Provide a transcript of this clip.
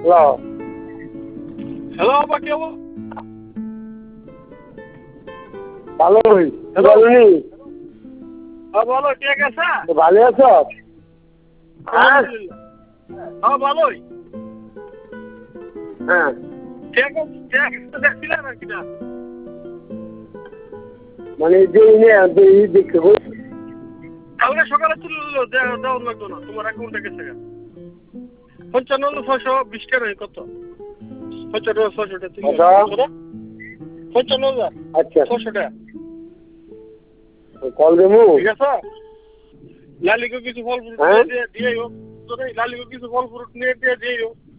Hello hello বাবা কি হবো? ভালোই হ্যালো। বলনি বলো ঠিক আছে? ভালো আছো? হ্যাঁ আলহামদুলিল্লাহ। ভালোই। হ্যাঁ ঠিক আছে দেখছিলেন আর কি না? মানে দেখতে কালকে সকালে তুললো দেওয়ার লাগতো না, তোমার অ্যাকাউন্টে গেছে। 55,620 টাকা কত? 55,600 টাকা। আচ্ছা 55,600 আচ্ছা টাকা। কল দেবো ঠিক আছে? লালিকে কিছু ফল ফ্রুট হ্যাঁ দিয়ে হোক। লালিকে কিছু ফল ফ্রুট নিয়ে দিয়ে হোক।